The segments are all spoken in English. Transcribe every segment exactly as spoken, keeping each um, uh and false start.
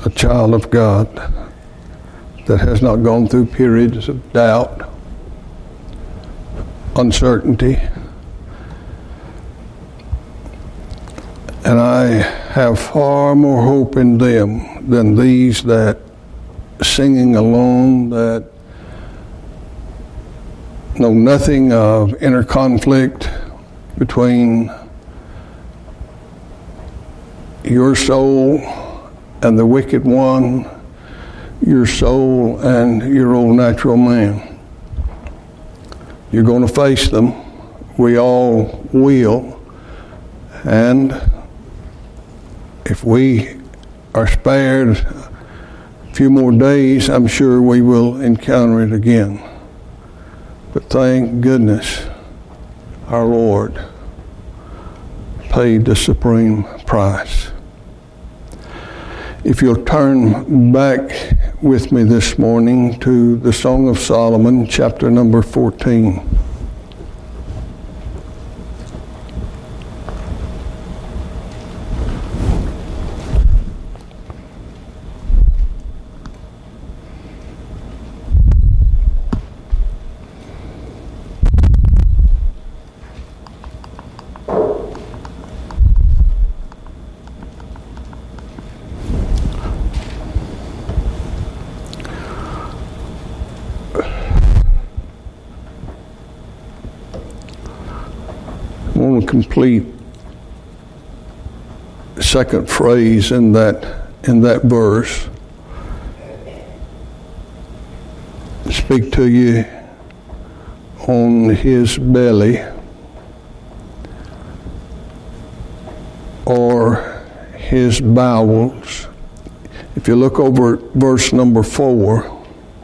a child of God that has not gone through periods of doubt, uncertainty. And I have far more hope in them than these that singing along, that know nothing of inner conflict between your soul and the wicked one, your soul and your old natural man. You're going to face them. We all will. And if we are spared a few more days, I'm sure we will encounter it again. But thank goodness our Lord paid the supreme price. If you'll turn back with me this morning to the Song of Solomon, chapter number fourteen. I want to complete the second phrase in that in that verse. Speak to you on his belly, or his bowels. If you look over at verse number four,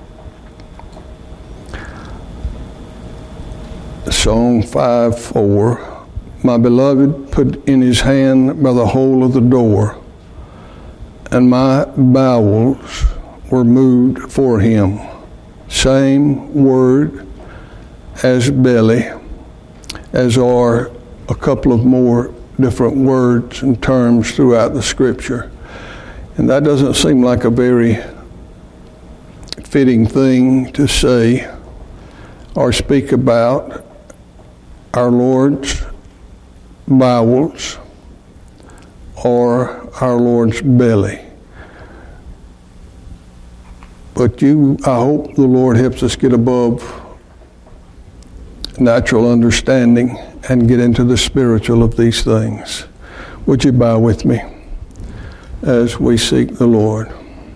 Song five four. My beloved put in his hand by the hole of the door, and my bowels were moved for him. Same word as belly, as are a couple of more different words and terms throughout the Scripture. And that doesn't seem like a very fitting thing to say or speak about our Lord's bowels or our Lord's belly. But you, I hope the Lord helps us get above natural understanding and get into the spiritual of these things. Would you bow with me as we seek the Lord?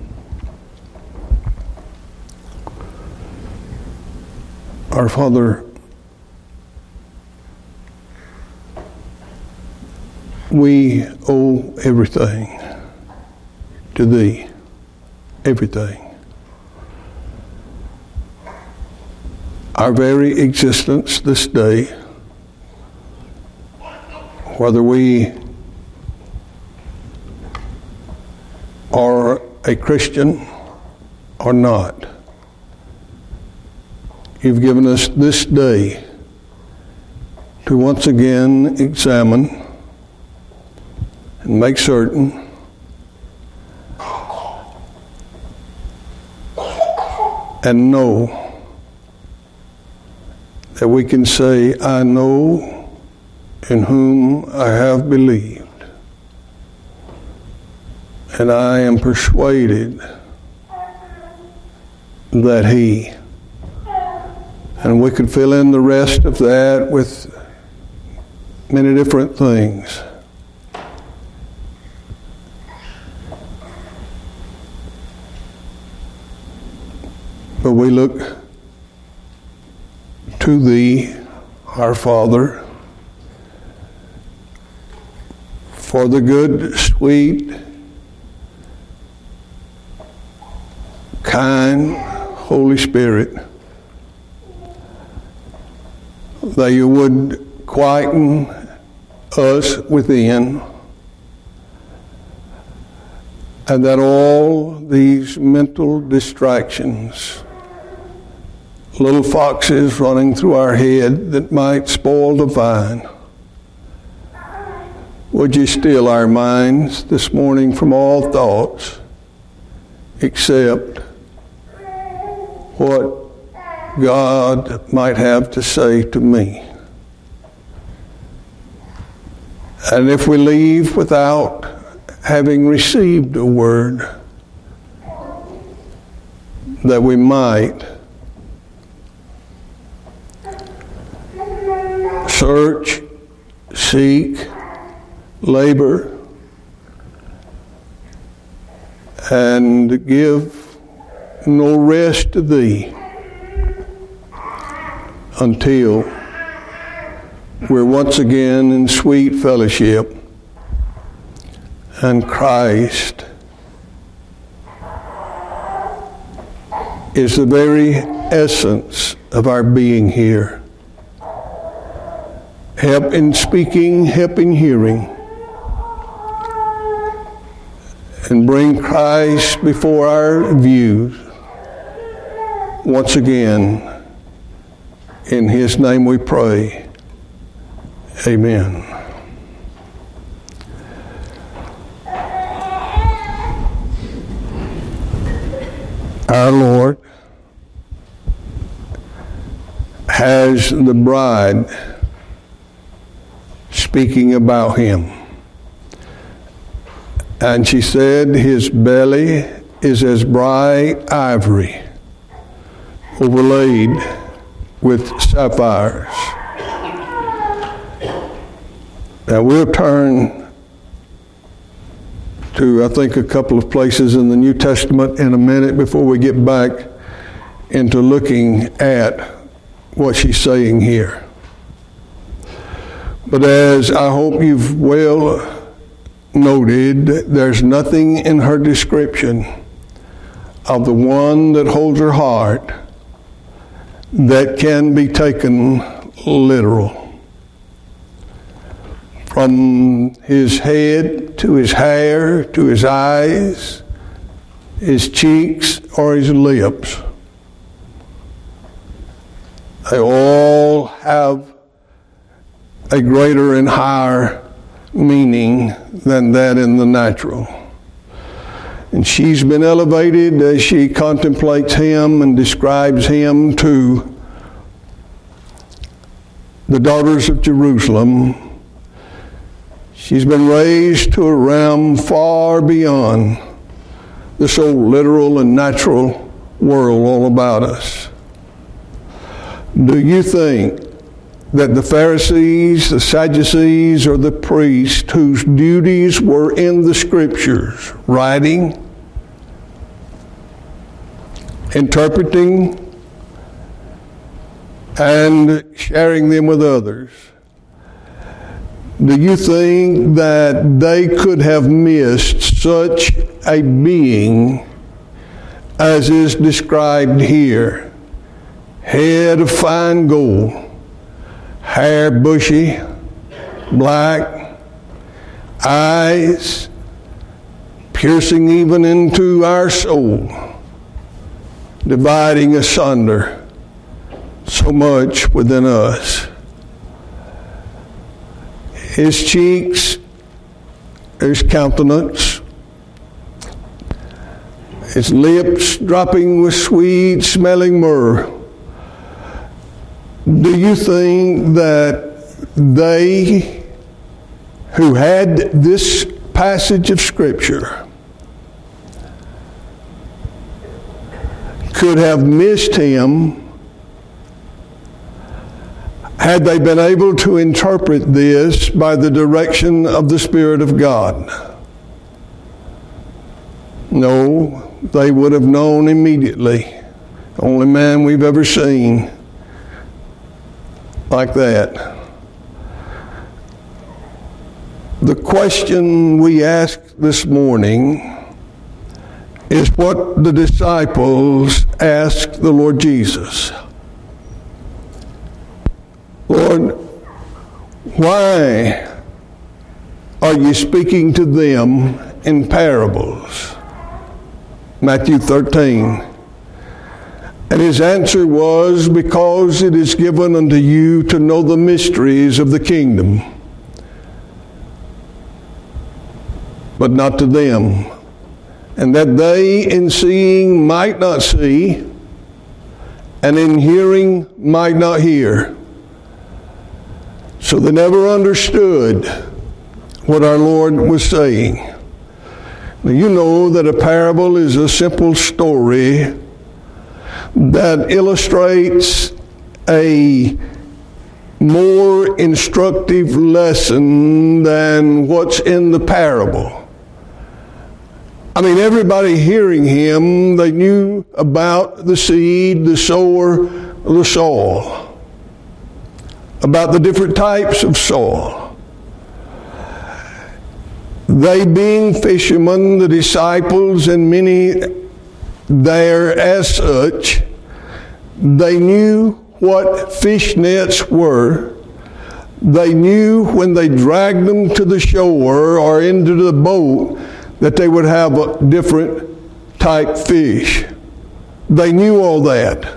Our Father, we owe everything to Thee, everything. Our very existence this day, whether we are a Christian or not, You've given us this day to once again examine and make certain and know that we can say, I know in whom I have believed, and I am persuaded that He, and we could fill in the rest of that with many different things. But we look to Thee, our Father, for the good, sweet, kind Holy Spirit, that You would quieten us within, and that all these mental distractions, little foxes running through our head that might spoil the vine, would You still our minds this morning from all thoughts except what God might have to say to me. And if we leave without having received a word, that we might search, seek, labor, and give no rest to thee until we're once again in sweet fellowship and Christ is the very essence of our being here. Help in speaking, help in hearing, and bring Christ before our views once again. In His name we pray. Amen. Our Lord has the bride speaking about Him. And she said, His belly is as bright ivory, overlaid with sapphires. Now we'll turn to, I think, a couple of places in the New Testament in a minute before we get back into looking at what she's saying here. But as I hope you've well noted, there's nothing in her description of the one that holds her heart that can be taken literal. From his head to his hair to his eyes, his cheeks or his lips, they all have a greater and higher meaning than that in the natural. And she's been elevated as she contemplates him and describes him to the daughters of Jerusalem. She's been raised to a realm far beyond the so literal and natural world all about us. Do you think that the Pharisees, the Sadducees, or the priests whose duties were in the Scriptures, writing, interpreting, and sharing them with others, do you think that they could have missed such a being as is described here? Head of fine gold, hair bushy, black, eyes piercing even into our soul, dividing asunder so much within us. His cheeks, his countenance, his lips dropping with sweet smelling myrrh. Do you think that they who had this passage of Scripture could have missed him had they been able to interpret this by the direction of the Spirit of God? No, they would have known immediately. Only man we've ever seen like that. The question we ask this morning is what the disciples asked the Lord Jesus. Lord, why are you speaking to them in parables? Matthew thirteen. And his answer was, because it is given unto you to know the mysteries of the kingdom, but not to them and that they in seeing might not see, and in hearing might not hear. So they never understood what our Lord was saying. Now, you know that a parable is a simple story that illustrates a more instructive lesson than what's in the parable. I mean, everybody hearing him, they knew about the seed, the sower, the soil, about the different types of soil. They being fishermen, the disciples, and many there as such, they knew what fish nets were. They knew when they dragged them to the shore or into the boat that they would have a different type fish. They knew all that.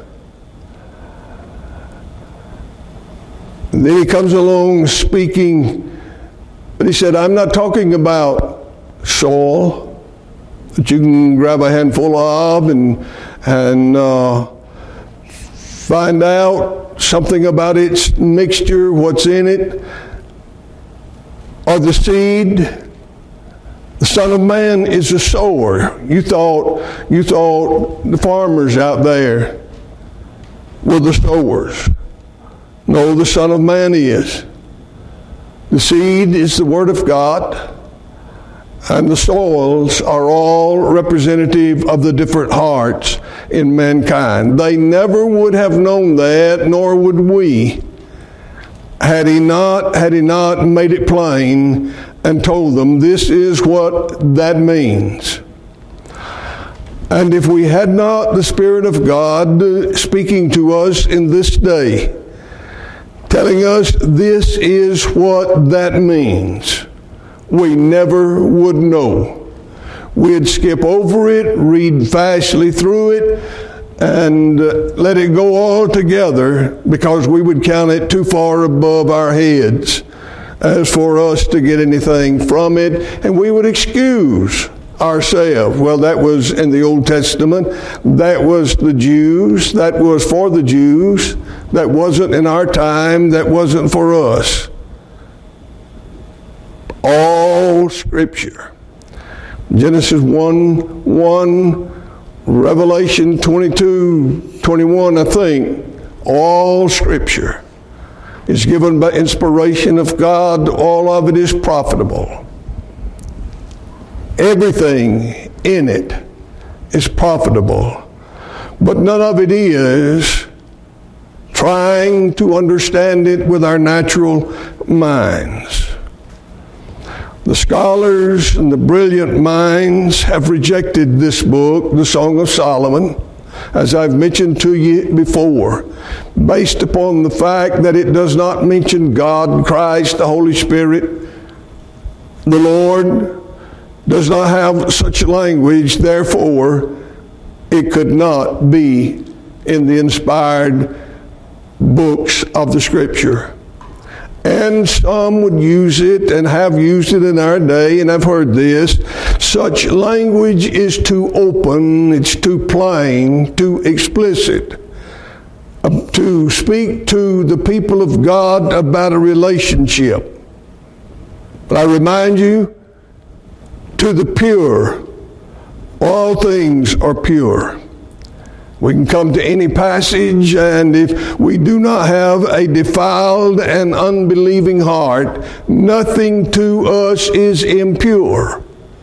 And then he comes along speaking, but he said, I'm not talking about soil that you can grab a handful of and, and uh, find out something about its mixture, what's in it, or the seed. The Son of Man is a sower. You thought, you thought the farmers out there were the sowers. No, the Son of Man is. The seed is the Word of God, and the soils are all representative of the different hearts in mankind. They never would have known that, nor would we, had he not, had he not made it plain and told them this is what that means. And if we had not the Spirit of God speaking to us in this day, telling us this is what that means, we never would know. We'd skip over it, read fastly through it, and uh, let it go all together because we would count it too far above our heads as for us to get anything from it, and we would excuse ourselves. Well, that was in the Old Testament. That was the Jews. That was for the Jews. That wasn't in our time. That wasn't for us. All Scripture. Genesis one, one, Revelation twenty-two, twenty-one, I think. All Scripture is given by inspiration of God. All of it is profitable. Everything in it is profitable. But none of it is trying to understand it with our natural minds. The scholars and the brilliant minds have rejected this book, the Song of Solomon, as I've mentioned to you before, based upon the fact that it does not mention God, Christ, the Holy Spirit. The Lord does not have such language, therefore it could not be in the inspired books of the Scripture. And some would use it and have used it in our day, and I've heard this. Such language is too open, it's too plain, too explicit uh, to speak to the people of God about a relationship. But I remind you, to the pure, all things are pure. We can come to any passage, and if we do not have a defiled and unbelieving heart, nothing to us is impure.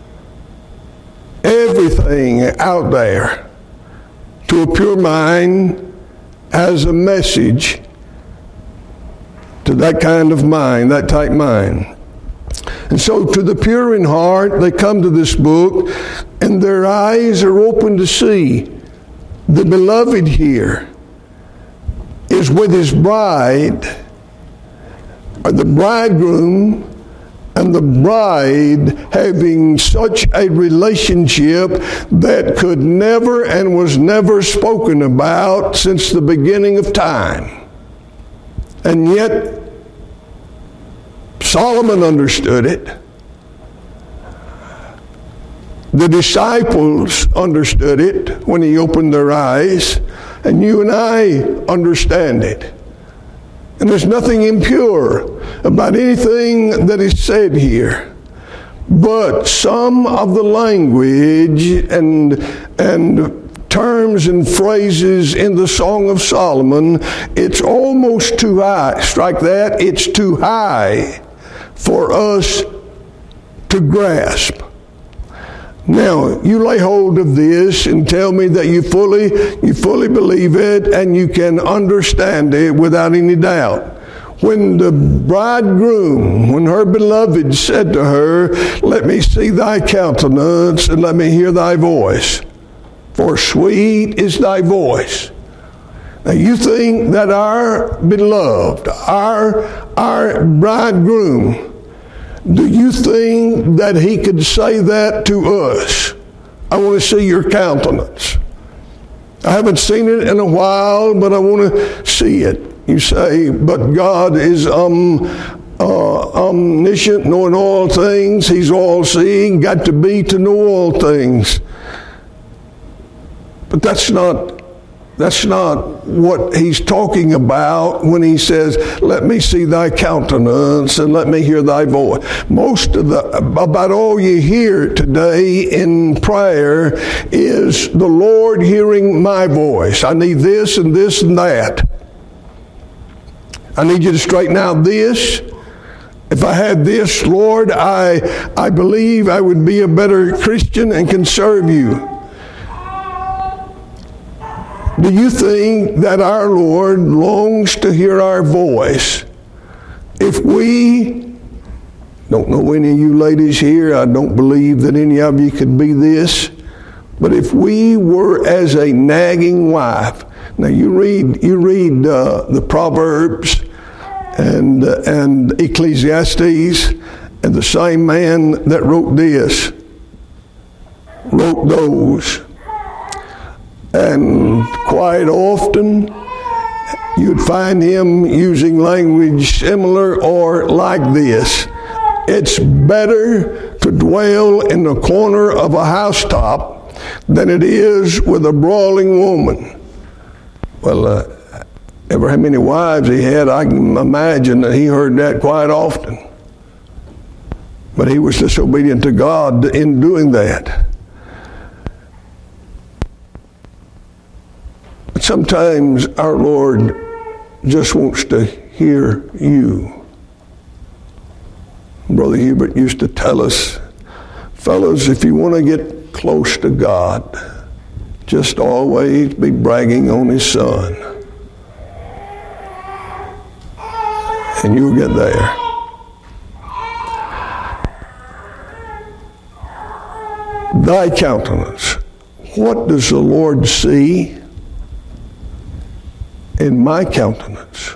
Everything out there, to a pure mind, has a message to that kind of mind, that type mind. And so to the pure in heart, they come to this book, and their eyes are open to see. The beloved here is with his bride, or the bridegroom and the bride having such a relationship that could never and was never spoken about since the beginning of time. And yet, Solomon understood it. The disciples understood it when he opened their eyes, and you and I understand it. And there's nothing impure about anything that is said here. But some of the language and and terms and phrases in the Song of Solomon, it's almost too high. Strike that, it's too high for us to grasp. Now, you lay hold of this and tell me that you fully, you fully believe it and you can understand it without any doubt. When the bridegroom, when her beloved said to her, "Let me see thy countenance and let me hear thy voice, for sweet is thy voice." Now you think that our beloved, our, our bridegroom, do you think that he could say that to us? "I want to see your countenance. I haven't seen it in a while, but I want to see it." You say, "But God is um, uh, omniscient, knowing all things. He's all-seeing, got to be to know all things." But that's not That's not what he's talking about when he says, "Let me see thy countenance and let me hear thy voice." Most of the, about all you hear today in prayer is the Lord hearing my voice. "I need this and this and that. I need you to straighten out this. If I had this, Lord, I, I believe I would be a better Christian and can serve you." Do you think that our Lord longs to hear our voice? If we, don't know any of you ladies here, I don't believe that any of you could be this, but if we were as a nagging wife. Now you read, you read uh, the Proverbs and, uh, and Ecclesiastes, and the same man that wrote this wrote those. And quite often, you'd find him using language similar or like this. "It's better to dwell in the corner of a housetop than it is with a brawling woman." Well, uh, ever how many wives he had, I can imagine that he heard that quite often. But he was disobedient to God in doing that. Sometimes our Lord just wants to hear you. Brother Hubert used to tell us, "Fellows, if you want to get close to God, just always be bragging on His Son, and you'll get there." Thy countenance. What does the Lord see in my countenance?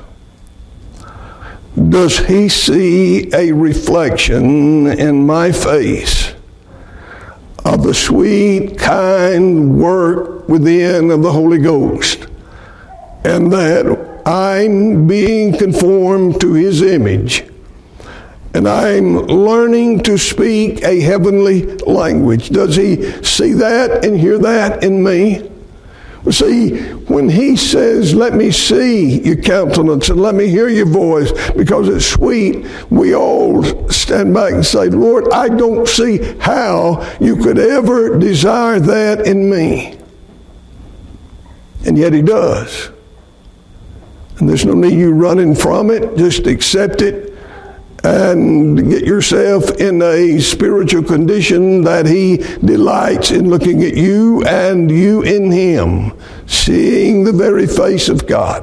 Does He see a reflection in my face of the sweet, kind work within of the Holy Ghost, and that I'm being conformed to His image, and I'm learning to speak a heavenly language? Does He see that and hear that in me? Well, see, when He says, "Let me see your countenance and let me hear your voice because it's sweet," we all stand back and say, "Lord, I don't see how you could ever desire that in me." And yet He does. And there's no need you running from it. Just accept it and get yourself in a spiritual condition that He delights in looking at you and you in Him, seeing the very face of God.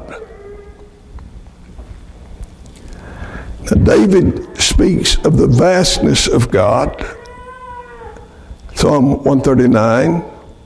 Now, David speaks of the vastness of God. Psalm one thirty-nine.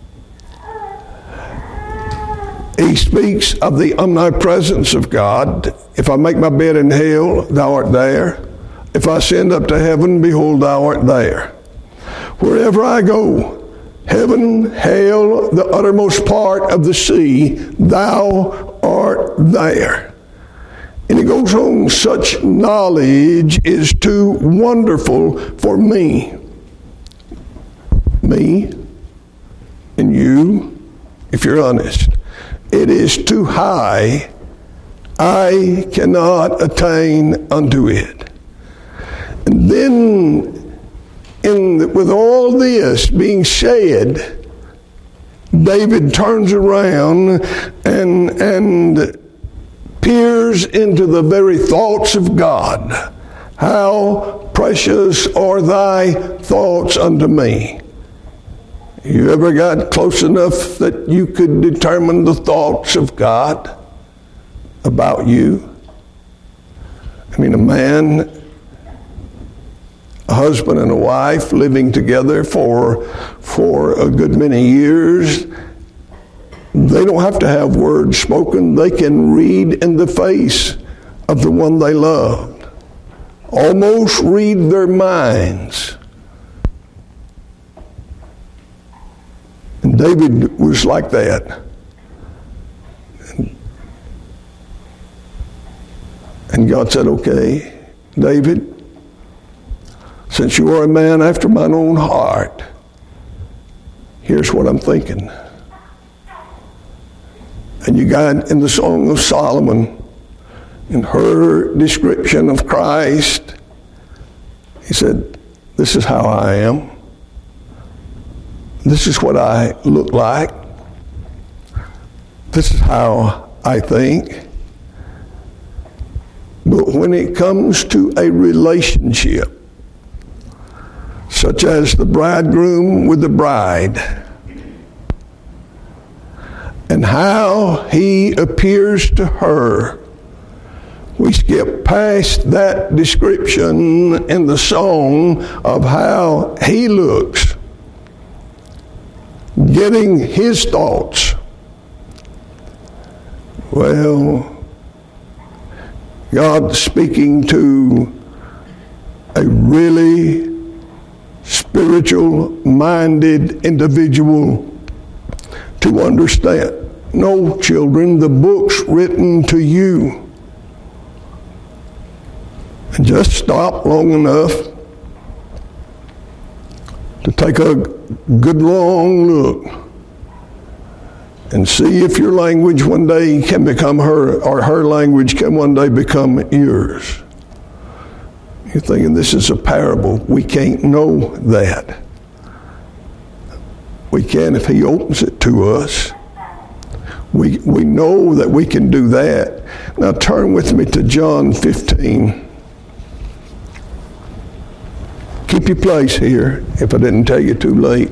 He speaks of the omnipresence of God. "If I make my bed in hell, thou art there. If I ascend up to heaven, behold, thou art there. Wherever I go, heaven, hell, the uttermost part of the sea, thou art there." And he goes on, "Such knowledge is too wonderful for me." me and you, if you're honest, it is too high. I cannot attain unto it. And then, in the, with all this being said, David turns around and, and peers into the very thoughts of God. How precious are thy thoughts unto me. You ever got close enough that you could determine the thoughts of God about you? I mean, a man, a husband and a wife living together for, for a good many years, they don't have to have words spoken. They can read in the face of the one they loved. Almost read their minds. And David was like that. And God said, okay, David, since you are a man after mine own heart, here's what I'm thinking. And you got in the Song of Solomon, in her description of Christ, he said, this is how I am. This is what I look like. This is how I think. But when it comes to a relationship, such as the bridegroom with the bride, and how he appears to her, we skip past that description in the song of how he looks, getting his thoughts. Well, God speaking to a really spiritual-minded individual to understand. No, children, the book's written to you. And just stop long enough to take a good long look and see if your language one day can become her, or her language can one day become yours. You're thinking this is a parable. We can't know that. We can if he opens it to us. We, we know that we can do that. Now turn with me to John fifteen. Keep your place here if I didn't tell you too late.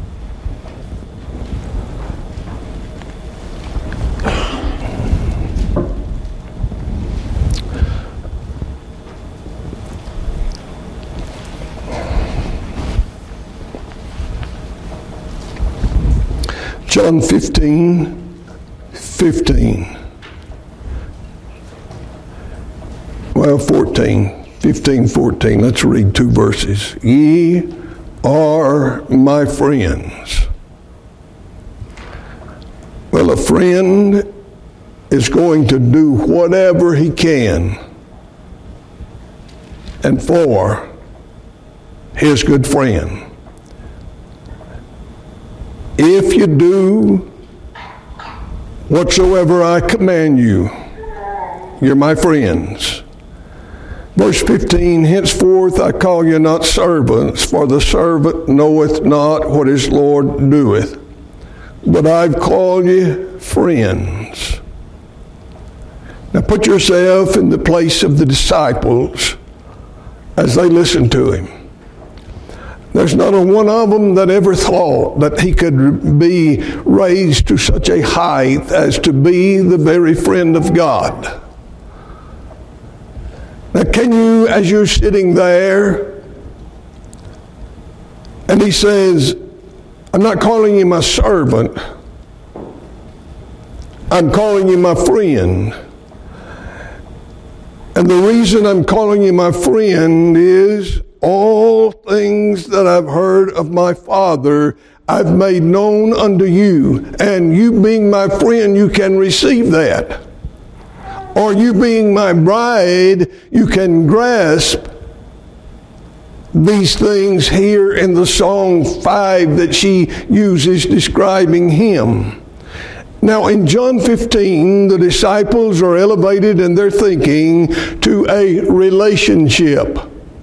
John fifteen, fifteen. Well, fourteen. fifteen, fourteen. Let's read two verses. Ye are my friends. Well, a friend is going to do whatever he can and for his good friend. If you do whatsoever I command you, you're my friends. Verse fifteen, henceforth I call you not servants, for the servant knoweth not what his Lord doeth. But I've called you friends. Now put yourself in the place of the disciples as they listened to him. There's not a one of them that ever thought that he could be raised to such a height as to be the very friend of God. Now can you, as you're sitting there, and he says, I'm not calling you my servant, I'm calling you my friend. And the reason I'm calling you my friend is all things that I've heard of my Father, I've made known unto you. And you being my friend, you can receive that. Or you being my bride, you can grasp these things here in the song five that she uses describing him. Now in John fifteen, the disciples are elevated in their thinking to a relationship.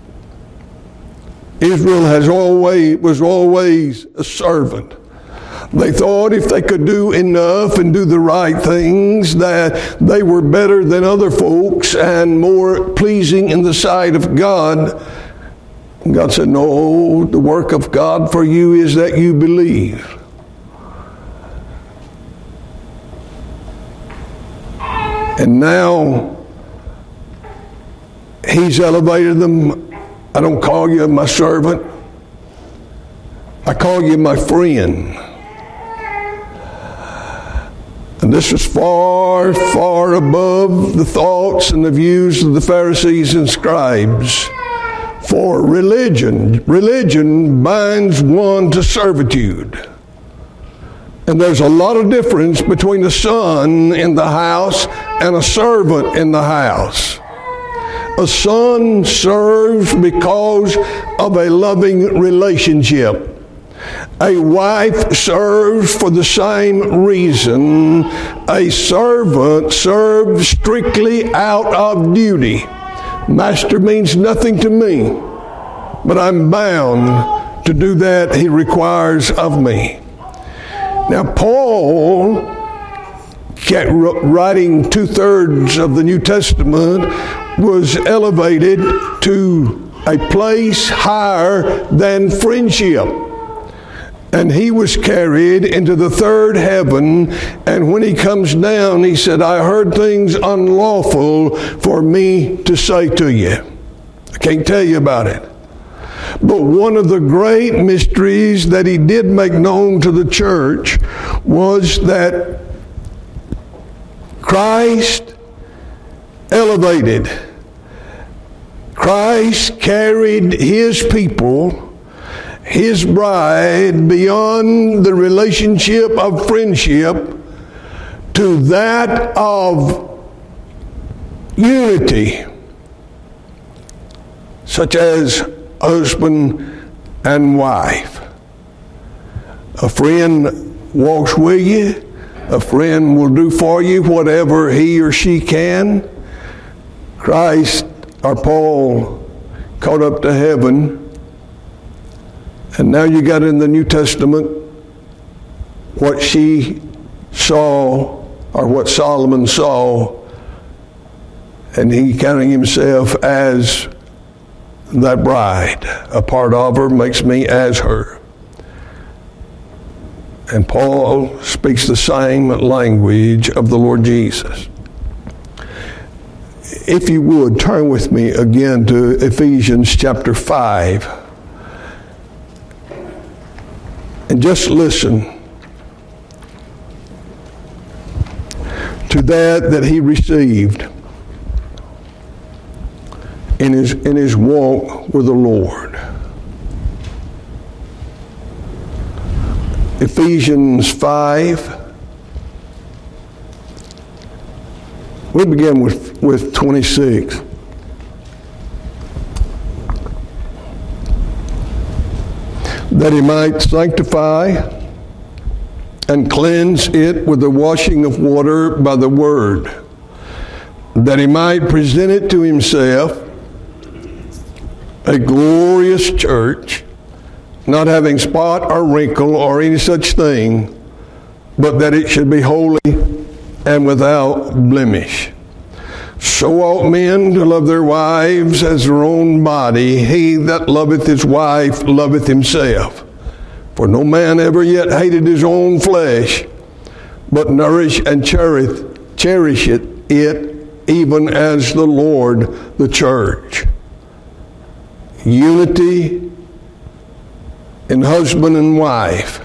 Israel has always was always a servant. They thought if they could do enough and do the right things that they were better than other folks and more pleasing in the sight of God. God said, no, the work of God for you is that you believe. And now he's elevated them. I don't call you my servant. I call you my friend. And this is far, far above the thoughts and the views of the Pharisees and scribes. For religion, religion binds one to servitude. And there's a lot of difference between a son in the house and a servant in the house. A son serves because of a loving relationship. A wife serves for the same reason. A servant serves strictly out of duty. Master means nothing to me, but I'm bound to do that he requires of me. Now, Paul, writing two-thirds of the New Testament, was elevated to a place higher than friendship. And he was carried into the third heaven, and when he comes down, he said, I heard things unlawful for me to say to you. I can't tell you about it. But one of the great mysteries that he did make known to the church was that Christ elevated. Christ carried his people, his bride, beyond the relationship of friendship to that of unity, such as husband and wife. A friend walks with you. A friend will do for you whatever he or she can. Christ, or Paul, caught up to heaven. And now you got in the New Testament what she saw, or what Solomon saw, and he counting himself as that bride. A part of her makes me as her. And Paul speaks the same language of the Lord Jesus. If you would, turn with me again to Ephesians chapter five. And just listen to that that he received in his in his walk with the Lord. Ephesians five. We begin with, with twenty-six. That he might sanctify and cleanse it with the washing of water by the word, that he might present it to himself a glorious church, not having spot or wrinkle or any such thing, but that it should be holy and without blemish. So ought men to love their wives as their own body. He that loveth his wife loveth himself. For no man ever yet hated his own flesh, but nourish and cherisheth, cherisheth it, even as the Lord the church. Unity in husband and wife.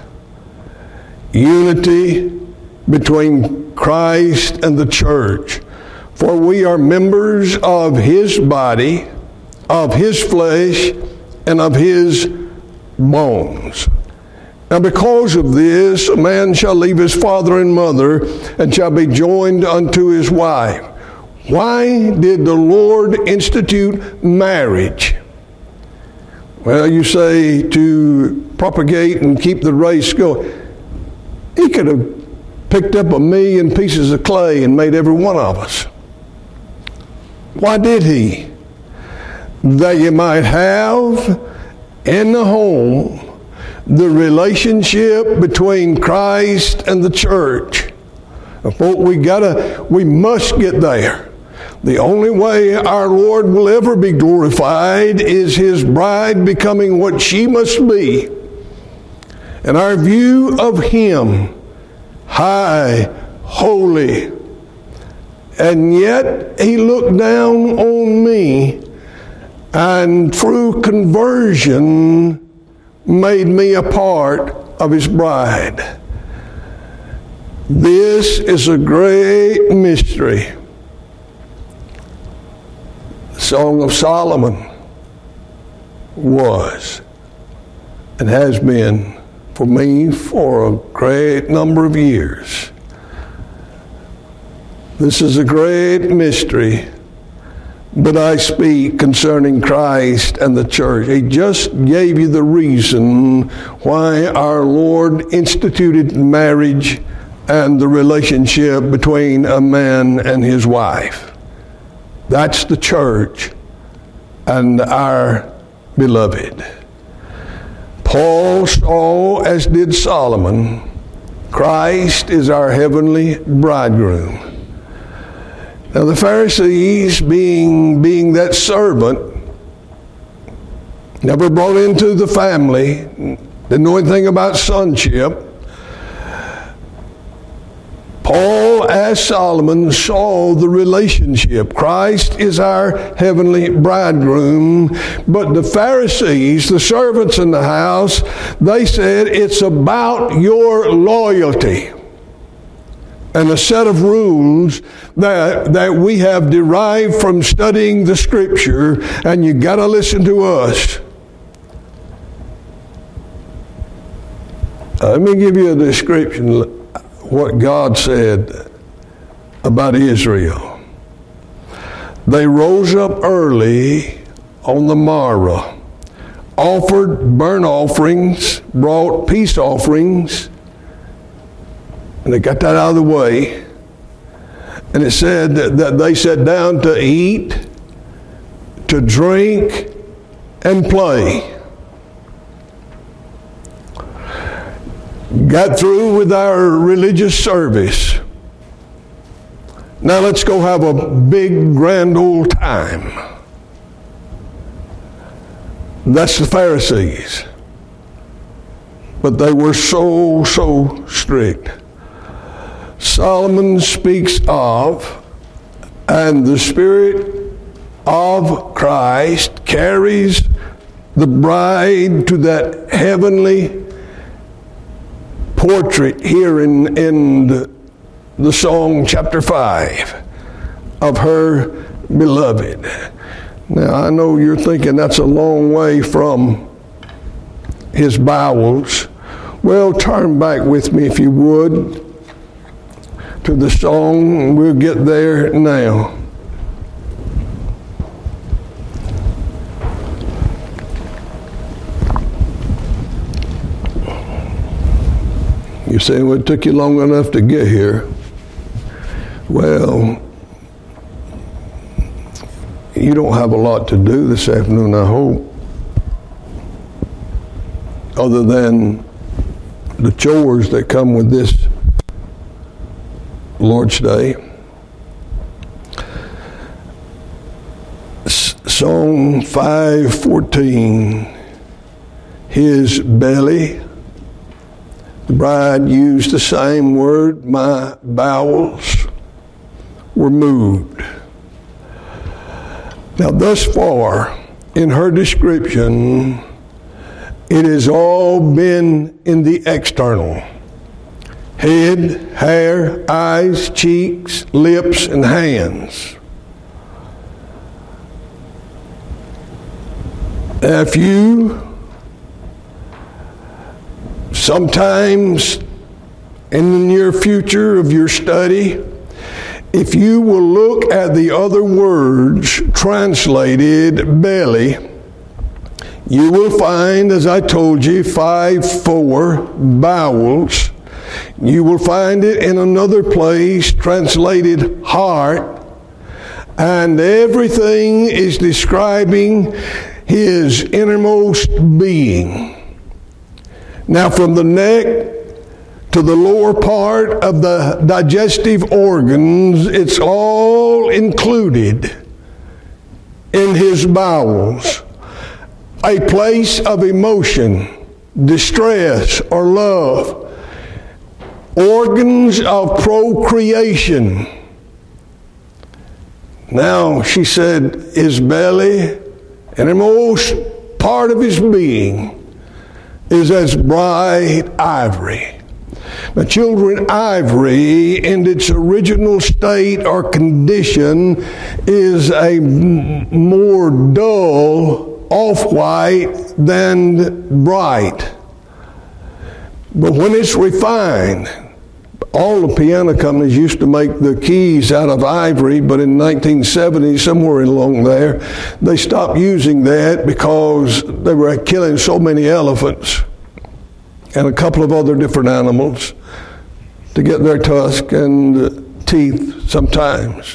Unity between Christ and the church. For we are members of his body, of his flesh, and of his bones. Now because of this, a man shall leave his father and mother, and shall be joined unto his wife. Why did the Lord institute marriage? Well, you say to propagate and keep the race going. He could have picked up a million pieces of clay and made every one of us. Why did he? That you might have in the home the relationship between Christ and the church. Folks, we gotta, we must get there. The only way our Lord will ever be glorified is His bride becoming what she must be. And our view of Him, high, holy, and yet He looked down on me and through conversion made me a part of His bride. This is a great mystery. The Song of Solomon was and has been for me for a great number of years. This is a great mystery, but I speak concerning Christ and the church. He just gave you the reason why our Lord instituted marriage and the relationship between a man and his wife. That's the church and our beloved. Paul saw, as did Solomon, Christ is our heavenly bridegroom. Now the Pharisees, being, being that servant, never brought into the family, didn't know anything about sonship. Paul, as Solomon, saw the relationship. Christ is our heavenly bridegroom. But the Pharisees, the servants in the house, they said it's about your loyalty. And a set of rules that, that we have derived from studying the Scripture, and you got to listen to us. Uh, let me give you a description what God said about Israel. They rose up early on the morrow, offered burnt offerings, brought peace offerings, and they got that out of the way. And it said that, that they sat down to eat, to drink, and play. Got through with our religious service. Now let's go have a big grand old time. That's the Pharisees. But they were so, so strict. Solomon speaks of, and the Spirit of Christ carries the bride to that heavenly portrait here in, in the, the song chapter five of her beloved. Now I know you're thinking that's a long way from his bowels. Well, turn back with me if you would to the song. We'll get there now. You say, well, it took you long enough to get here. Well, you don't have a lot to do this afternoon, I hope, other than the chores that come with this Lord's Day. S- Song five fourteen, his belly. The bride used the same word, my bowels were moved. Now thus far in her description, it has all been in the external. Head, hair, eyes, cheeks, lips, and hands. If you sometimes in the near future of your study, if you will look at the other words translated belly, you will find, as I told you, five, four bowels. You will find it in another place translated heart. And everything is describing his innermost being. Now, from the neck to the lower part of the digestive organs, it's all included in his bowels. A place of emotion, distress, or love. Organs of procreation. Now, she said, his belly, innermost part of his being, is as bright ivory. Now, children, ivory in its original state or condition is a m- more dull off-white than bright. But when it's refined, all the piano companies used to make the keys out of ivory, but in nineteen seventy, somewhere along there, they stopped using that because they were killing so many elephants and a couple of other different animals to get their tusk and teeth sometimes.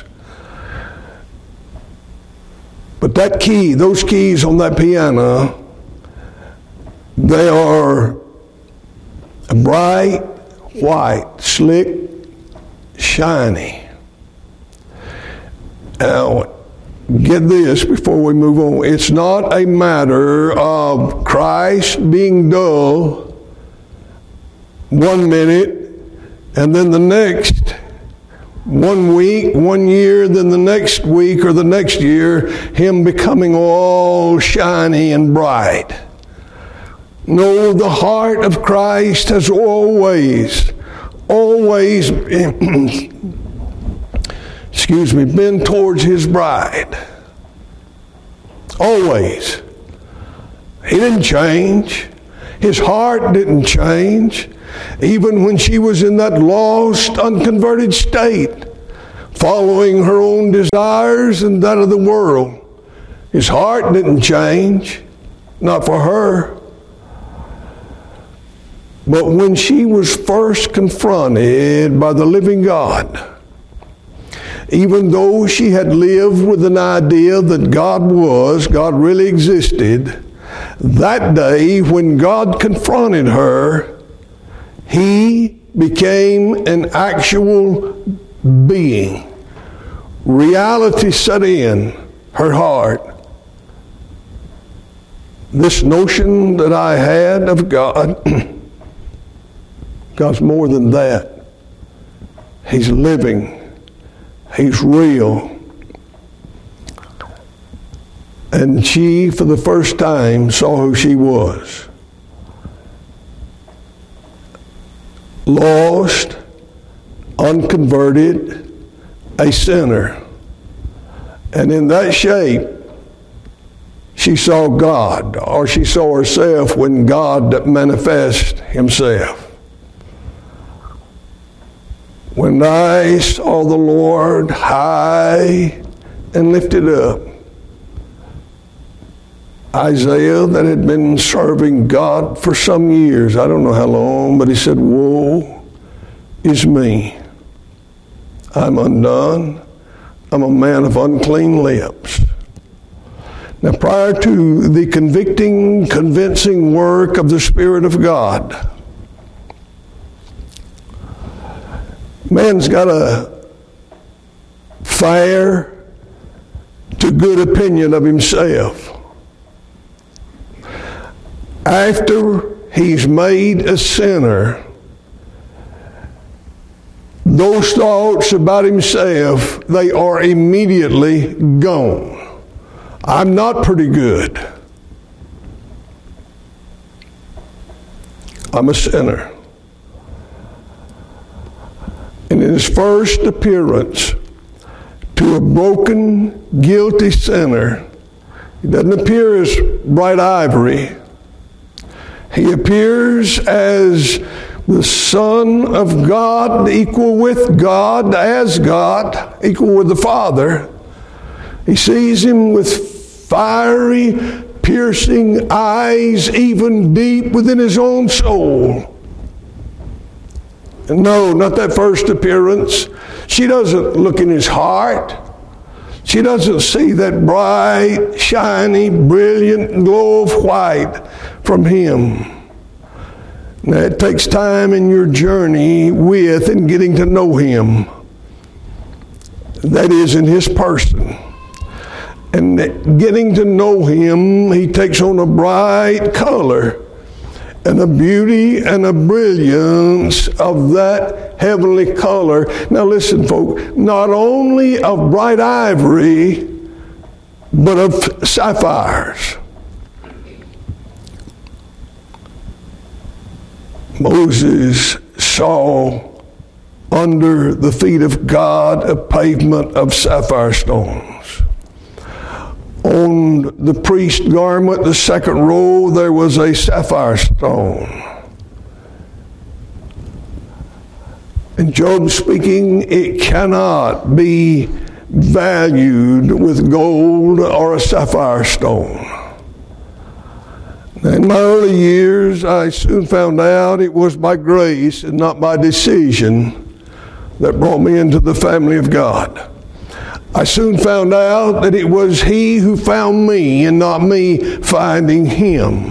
But that key, those keys on that piano, they are bright, white, slick, shiny. Now, get this before we move on. It's not a matter of Christ being dull one minute and then the next, one week, one year, then the next week or the next year, him becoming all shiny and bright. No, the heart of Christ has always, always, excuse me, been towards his bride. Always. He didn't change. His heart didn't change. Even when she was in that lost, unconverted state, following her own desires and that of the world, his heart didn't change. Not for her. But when she was first confronted by the living God, even though she had lived with an idea that God was, God really existed, that day when God confronted her, he became an actual being. Reality set in her heart. This notion that I had of God, God's more than that. He's living. He's real. And she, for the first time, saw who she was. Lost, unconverted, a sinner. And in that shape, she saw God, or she saw herself when God manifests himself. When I saw the Lord high and lifted up, Isaiah, that had been serving God for some years, I don't know how long, but he said, woe is me. I'm undone. I'm a man of unclean lips. Now, prior to the convicting, convincing work of the Spirit of God, man's got a fair to good opinion of himself. After he's made a sinner, those thoughts about himself, they are immediately gone. I'm not pretty good. I'm a sinner. And in his first appearance to a broken, guilty sinner, he doesn't appear as bright ivory. He appears as the Son of God, equal with God, as God, equal with the Father. He sees him with fiery, piercing eyes even deep within his own soul. No, not that first appearance. She doesn't look in his heart. She doesn't see that bright, shiny, brilliant glow of white from him. Now, it takes time in your journey with and getting to know him. That is, in his person. And getting to know him, he takes on a bright color and a beauty and a brilliance of that heavenly color. Now listen, folks, not only of bright ivory, but of sapphires. Moses saw under the feet of God a pavement of sapphire stones. On the priest's garment, the second row, there was a sapphire stone. And Job speaking, it cannot be valued with gold or a sapphire stone. In my early years, I soon found out it was by grace and not by decision that brought me into the family of God. I soon found out that it was he who found me and not me finding him.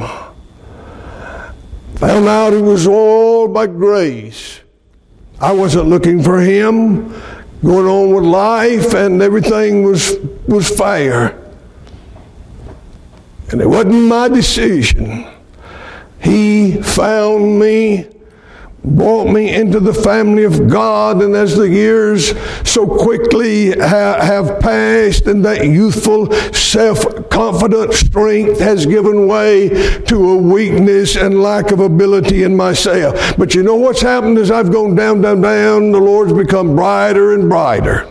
Found out it was all by grace. I wasn't looking for him, going on with life, and everything was, was fair. And it wasn't my decision. He found me, brought me into the family of God, and as the years so quickly ha- have passed and that youthful self-confident strength has given way to a weakness and lack of ability in myself. But you know what's happened as I've gone down, down, down, the Lord's become brighter and brighter.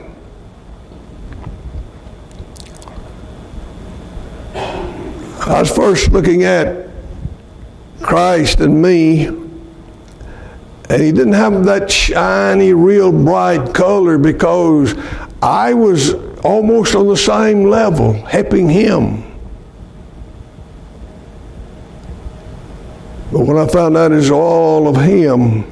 I was first looking at Christ and me, and he didn't have that shiny, real bright color because I was almost on the same level, helping him. But when I found out it's all of him,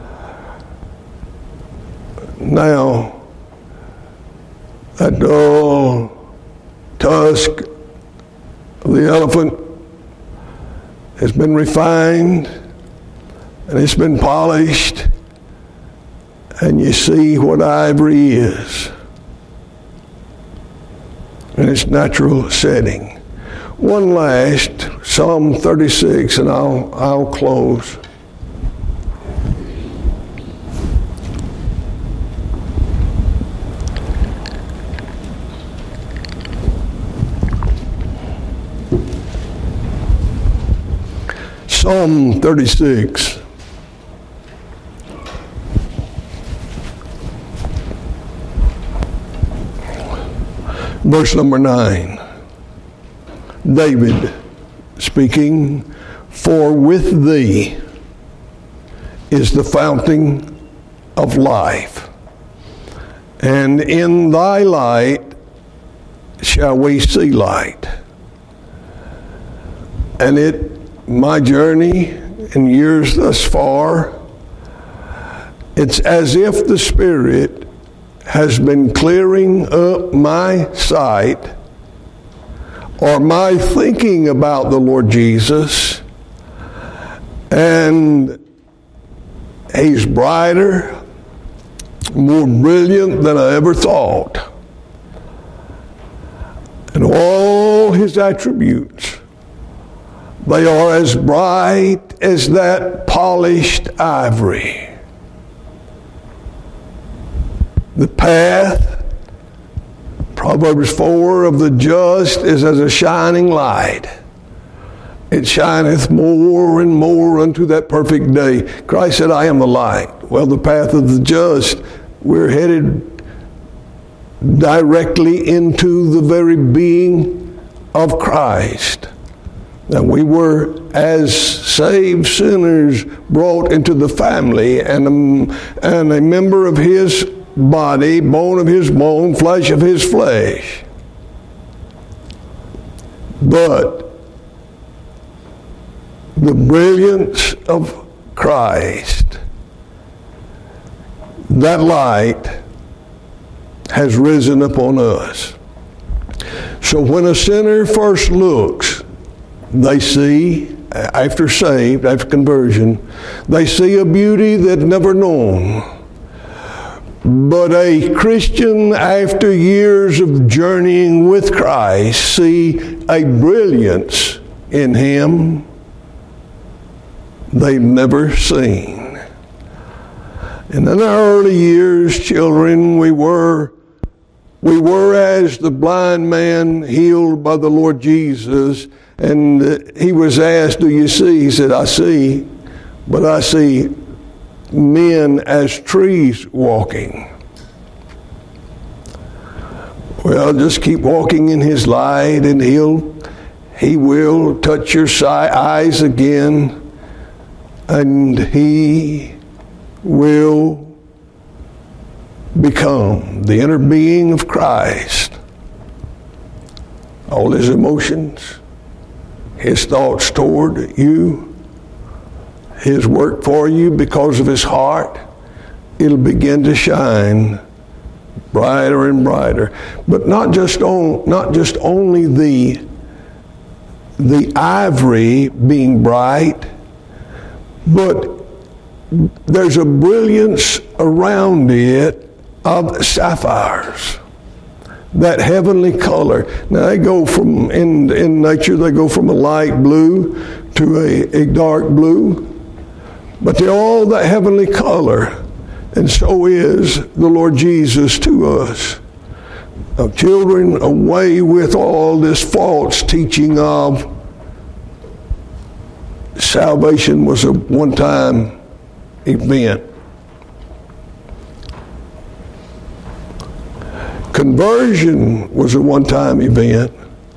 now that dull tusk of the elephant has been refined and it's been polished, and you see what ivory is in its natural setting. One last, Psalm thirty-six, and I'll I'll close. Psalm thirty-six. Verse number nine. David speaking, "For with thee is the fountain of life, and in thy light shall we see light." And it my journey in years thus far, it's as if the Spirit has been clearing up my sight or my thinking about the Lord Jesus, and he's brighter, more brilliant than I ever thought. And all his attributes, they are as bright as that polished ivory. The path, Proverbs four, of the just is as a shining light. It shineth more and more unto that perfect day. Christ said, "I am the light." Well, the path of the just, we're headed directly into the very being of Christ. Now, we were, as saved sinners, brought into the family and a, and a member of his body, bone of his bone, flesh of his flesh. But the brilliance of Christ, that light has risen upon us. So when a sinner first looks, they see, after saved, after conversion, they see a beauty they've never known. But a Christian, after years of journeying with Christ, see a brilliance in Him they've never seen. And in our early years, children, we were we were as the blind man healed by the Lord Jesus, and he was asked, "Do you see?" He said, "I see, but I see men as trees walking." Well, just keep walking in His light, and He'll He will touch your eyes again, and He will become the inner being of Christ. All His emotions, His thoughts toward you, His work for you because of His heart, it'll begin to shine brighter and brighter. But not just on, not just only the the ivory being bright, but there's a brilliance around it of sapphires, that heavenly color. Now they go from, in, in nature, they go from a light blue to a, a dark blue, but they're all that heavenly color, and so is the Lord Jesus to us. Now, children, away with all this false teaching of salvation was a one-time event. Conversion was a one-time event.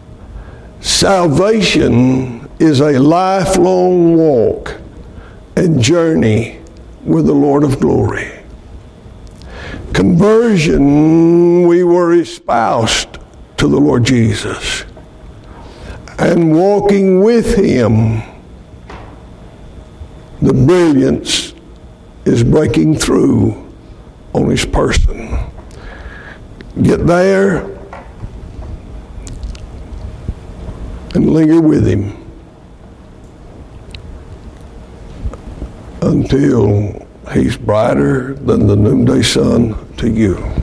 Salvation is a lifelong walk and journey with the Lord of glory. Conversion, we were espoused to the Lord Jesus, and walking with Him, the brilliance is breaking through on His person. Get there and linger with Him until He's brighter than the noonday sun to you.